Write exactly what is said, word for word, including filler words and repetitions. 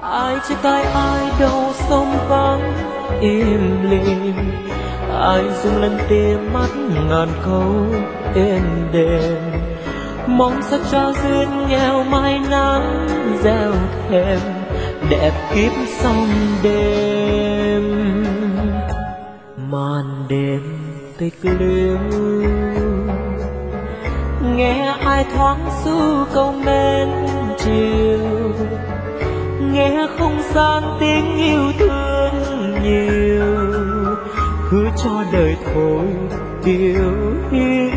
Ai chia tay ai đâu sông vắng im lìm, ai dùng lần tia mắt ngàn câu êm đềm, mong sao trao duyên nghèo mai nắng gieo thèm đẹp kiếp sông đêm. Màn đêm tịch liêu nghe ai thoáng ru câu mến chiều, nghe không gian tiếng yêu thương nhiều, cứ cho đời thôi điều hiu.